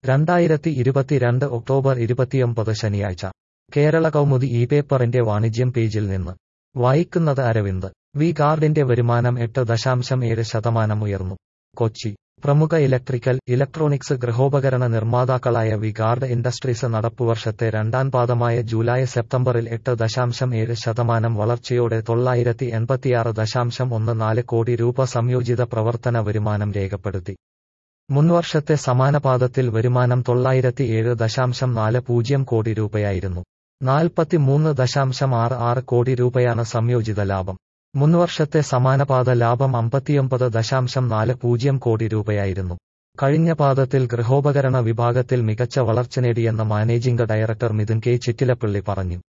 2022 October 29 ശനിയാഴ്ച കേരള കൗമുദി ഈ പേപ്പറിന്റെ വാണിജ്യം പേജിൽ നിന്ന് വായിക്കുന്നത് അരവിന്ദ്. വി ഗാർഡിന്റെ വരുമാനം 8.7% ഉയർന്നു. കൊച്ചി. പ്രമുഖ ഇലക്ട്രോണിക്സ് ഗൃഹോപകരണ നിർമ്മാതാക്കളായ വി ഗാർഡ് ഇൻഡസ്ട്രീസ് നടപ്പുവർഷത്തെ രണ്ടാം പാദമായ ജൂലൈ-സെപ്റ്റംബറിൽ 8.7% വളർച്ചയോടെ 986.14 കോടി രൂപ സംയോജിത പ്രവർത്തന വരുമാനം രേഖപ്പെടുത്തി. മുൻവർഷത്തെ സമാന പാദത്തിൽ വരുമാനം 907.40 കോടി രൂപയായിരുന്നു. 43.66 കോടി രൂപയാണ് സംയോജിത ലാഭം. മുൻവർഷത്തെ സമാനപാദ ലാഭം 59.40 കോടി രൂപയായിരുന്നു. കഴിഞ്ഞ പാദത്തിൽ ഗൃഹോപകരണ വിഭാഗത്തിൽ മികച്ച വളർച്ച നേടിയെന്ന് managing director Mithun K. Chittilappilly പറഞ്ഞു.